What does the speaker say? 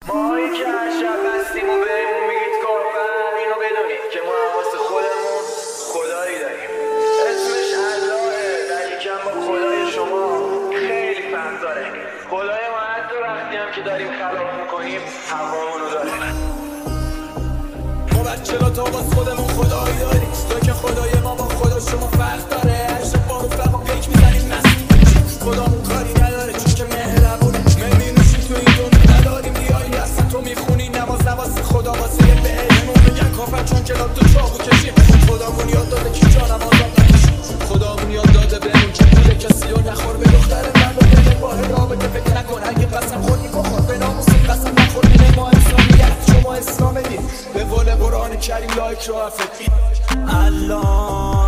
ماهایی که هر شب بستیم و بهمون میگید کافر، اینو بدونید که ما حواس خودمون خدایی داریم، اسمش اللهه، دلیکن با خدای شما خیلی فرق داره. خدای ما حتی وقتی هم که داریم خراب میکنیم هوامونو داره. ما بچه‌ها تا باز خودمون خدایی داریم، تو که خدای ما با خدا شما فرق داره. عشق با رفت ما پیک میزنیم مستی، خدامون کاری نداره چون که مهربونه. نمی‌نوشیم تو این دنیا نداریم بیایی اصلا تو میخونی نماز نواستی خدا واسه بهمون میگن کافر چون که تو چاقو کشیم. خدامون یاد داده که جا نماز نکشیم، خدامون یاد داده بهمون که پول کسی رو نخور. به دختر من رو بده با رابطه فکر نکن، اگه قسم خوردی بخور به ناموسیم قسم نخوردیم. ما اسلامیت شما اسلام دین، به قول قرآن کریم لایک رو افت الله